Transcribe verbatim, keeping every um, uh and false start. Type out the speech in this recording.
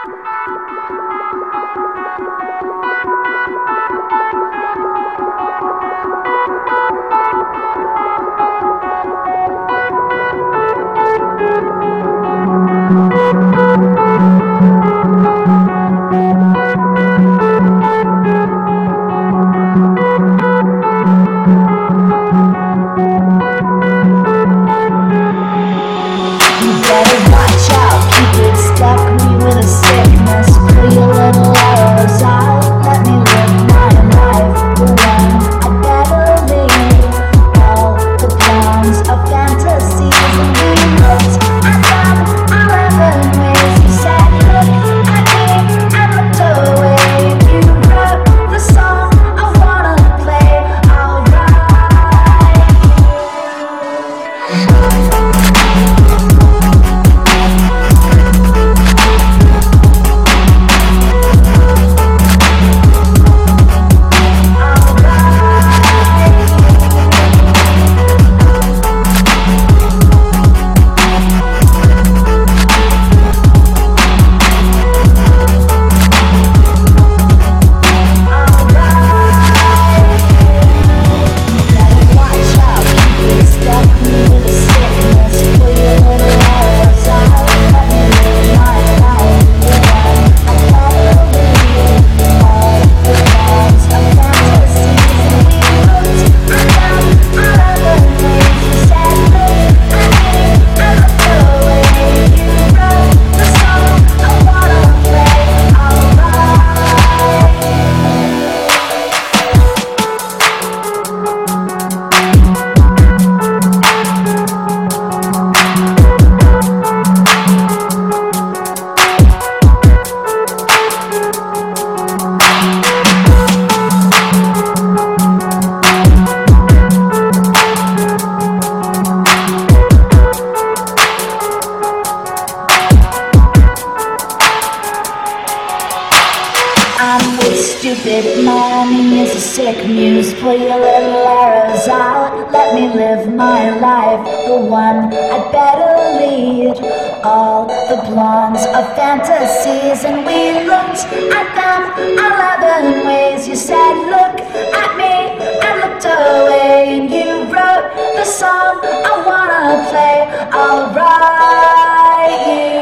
Stupid money is a sick muse. Put your little arrows out, let me live my life, the one I'd better lead. All the blondes of fantasies, and we looked at them eleven ways. You said, look at me, I looked away, and you wrote the song I wanna play. I'll write you